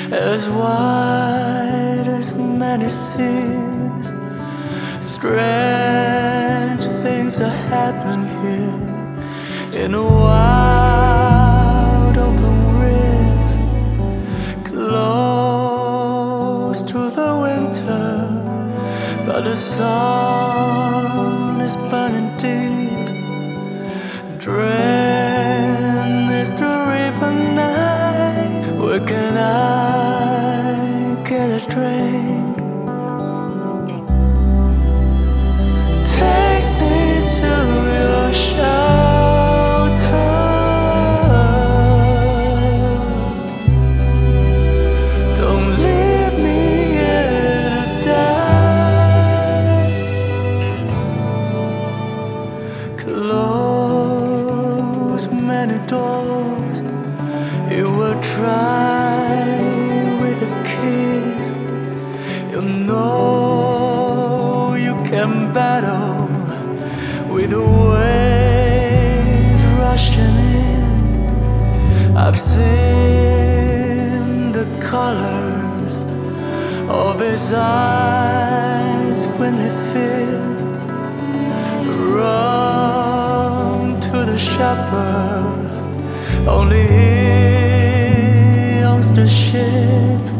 as wide as many seas. Strange things that happen here in a wide open rift, close to the winter, but the sun is burning deep. Drain is the river night. Where can I get a drink? Take me to your shelter. Don't leave me here to die. Close many doors. You will try with the keys. You know you can battle with the waves rushing in. I've seen the colors of his eyes when they filled. Run to the shepherd, only he owns the ship.